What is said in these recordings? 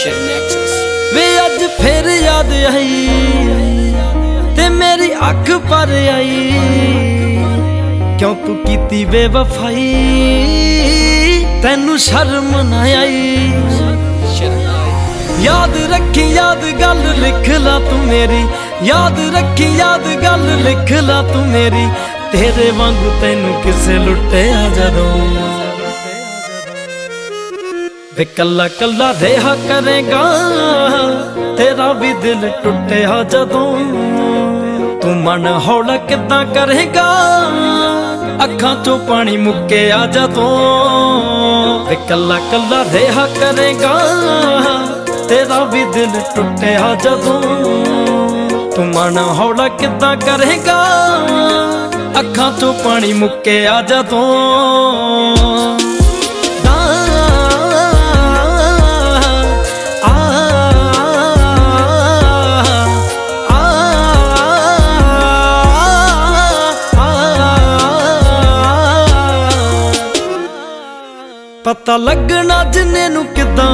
वे अज फिर याद आई ते मेरी अख पर आई, क्यों तू कीती बेवफाई, तैनू शर्म ना आई। याद रखी याद गल लिख ला तू मेरी, याद रखी याद गल लिख ला तू मेरी, तेरे वांगू तैनू किसे लुटिया जदों। वे कल्ला कल्ला रेहा करेगा, तेरा भी दिल टुटिया जदों। तू मन हौला किदां करेगा, अखां चों पानी मुक्किया जदों। वे कल्ला कल्ला रेहा करेगा, तेरा भी दिल टुटिया जदों। तू मन हौला किदां करेगा, अखां चों पानी मुक्किया जदों। पता लगना जिन्ने नू किदां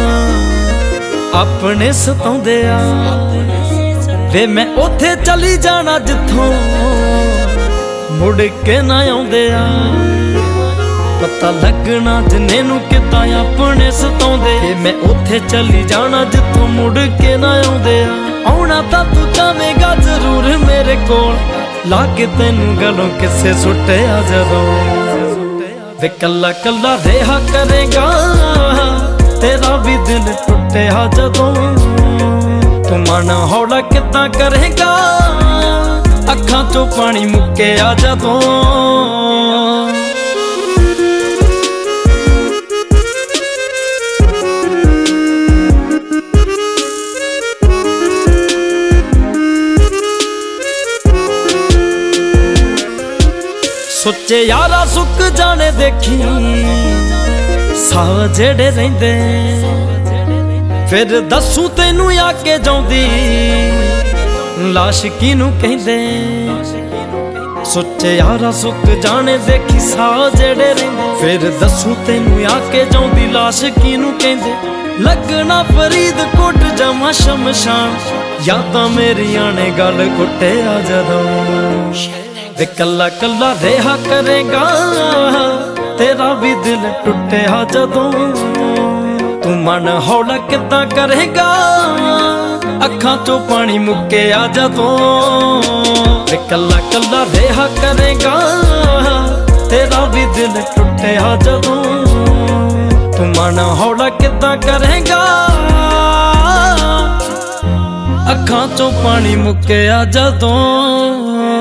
अपने सताउंदे आ, वे मैं उथे चली जाना जिथों मुड़ के ना आउंदे आ। पता लगना जिन्ने नू किदां अपने सताउंदे, वे मैं उथे चली जाना जिथों मुड़ के ना आउंदे आ। आउणा तां तू चाहेगा जरूर मेरे कोल, ला के तैनू गलों किसे सुटिया जदों। वे कल्ला कल्ला रेहा करेगा, तेरा भी दिल टुटिया जदों। तू मन हौला किदां करेगा, अखां चों पानी मुक्किया जदों। सोचे यारा सुक जाने देखी साह जेड़े रहिंदे, फिर दसू तैनू आके जाउंदी लाश किनू कहिंदे। सोचे यारा सुक जाने देखी साह जेड़े रहिंदे, फिर दसू तैनू आके जाउंदी लाश किनू कहिंदे। लगना फरीदकोट जमा शमशान, यादां मेरियां ने गल कुटिया जदों। वे कल्ला कल्ला रेहा करेगा, तेरा भी दिल टुटिया जदों। तू मन हौला किदां करेगा, अखां चों पानी मुक्किया जदों। वे कल्ला कल्ला रेहा करेगा, तेरा भी दिल टुटिया जदों। तू मन हौला किदां करेगा, अखां चों पानी मुक्किया जदों।